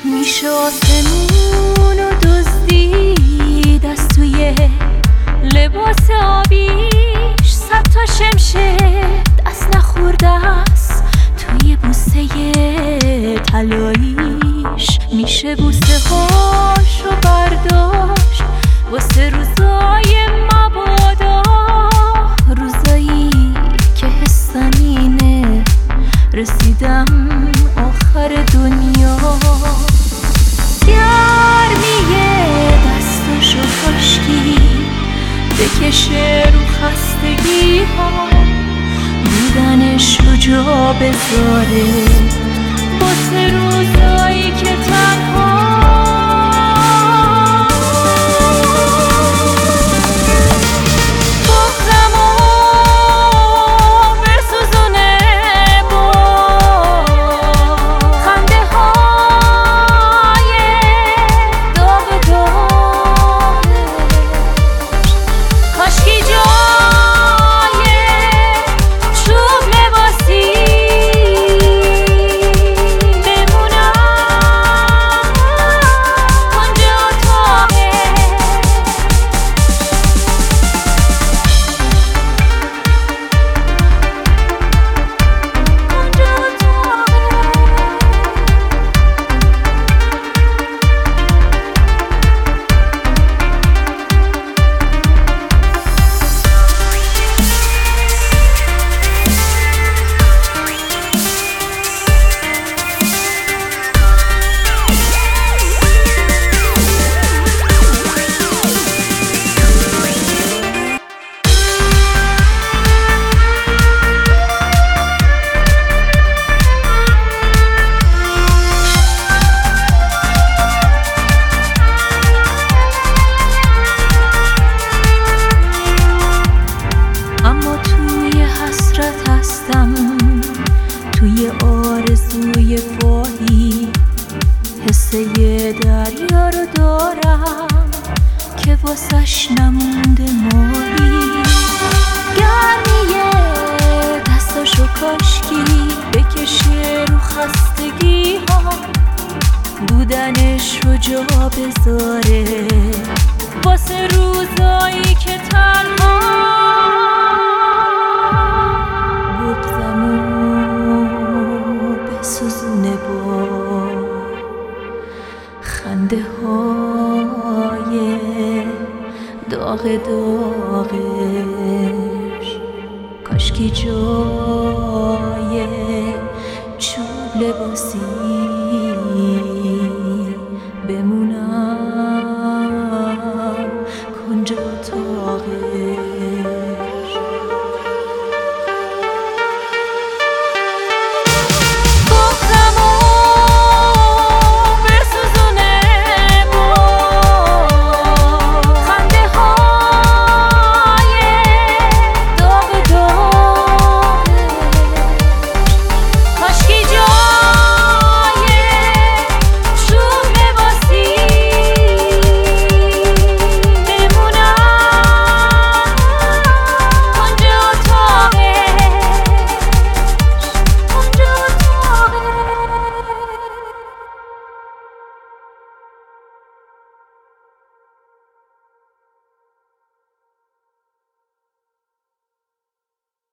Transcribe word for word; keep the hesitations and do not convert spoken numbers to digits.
میشه آسمون و دزدید از توی لباس آبیش، صد تا شمشه دست نخورده است توی بوسه طلاییش. میشه بوسه هاشو برداشت واسه روزای مبادا، روزایی که حسم اینه رسیدم آخر دنیا. گرمیه دستاشو کاشکی بکشه رو خستگی ها، بودنش رو جا بذاره واسه روزایی که تنها. توی آرزوی فاهی حسه دریا رو دارم که واسش نمونده ماهی. گرمیه دستاشو کاشکی بکشه رو خستگی ها، بودنش رو جا بذاره واسه روزایی که تنها. سوزونه با خنده های داغ داغش، کاشکی جای چوب لباسی